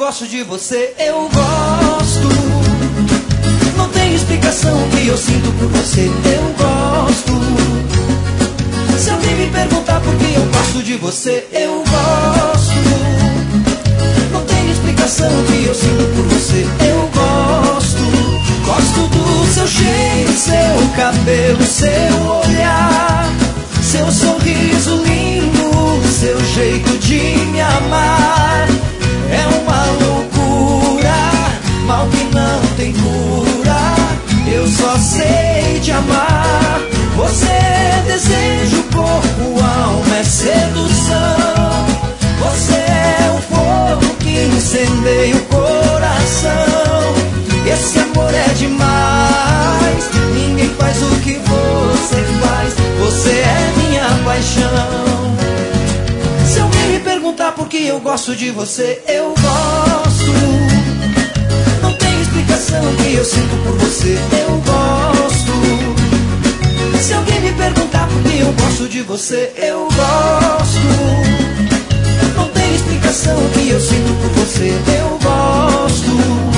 gosto de você, eu gosto. Não tem explicação o que eu sinto por você, eu gosto. Se alguém me perguntar por que eu gosto de você, eu gosto. Não tem explicação o que eu sinto por você, eu gosto. Gosto do seu cheiro, seu cabelo, seu olhar, seu sorriso lindo, seu jeito de me amar. É uma loucura, mal que não tem cura. Eu só sei te amar. Você é desejo, corpo, alma, é sedução. Você é o fogo que incendeia o coração. Esse amor é demais, ninguém faz o que você faz. Você é minha paixão. Se alguém me perguntar por que eu gosto de você, eu gosto. Não tem explicação o que eu sinto por você, eu gosto. Se alguém me perguntar por que eu gosto de você, eu gosto. Não tem explicação o que eu sinto por você, eu gosto.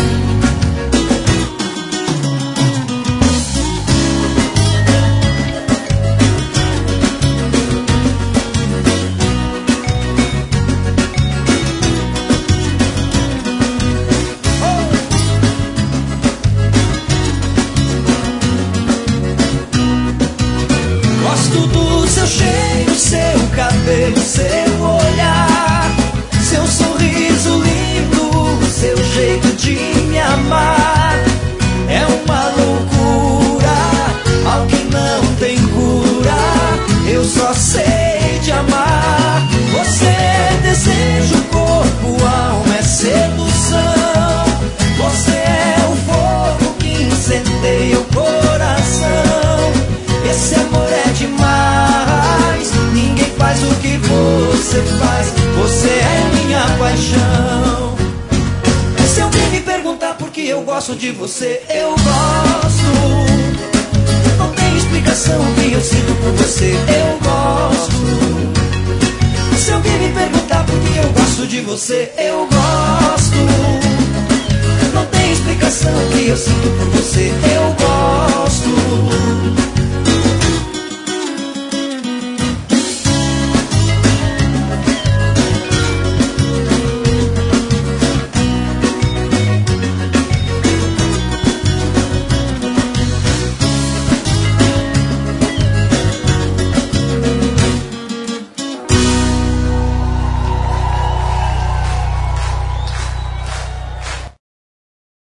Cabelo, seu olhar, seu sorriso lindo, seu jeito de me amar. É uma loucura, algo que não tem cura. Eu só sei te amar. Você é desejo, corpo, alma, é sedução. Você é o fogo que incendeia o coração. Esse amor é demais, ninguém faz o que você faz. Você é minha paixão. Se alguém me perguntar por que eu gosto de você, eu gosto. Não tem explicação o que eu sinto por você, eu gosto. Se alguém me perguntar por que eu gosto de você, eu gosto. Não tem explicação o que eu sinto por você, eu gosto.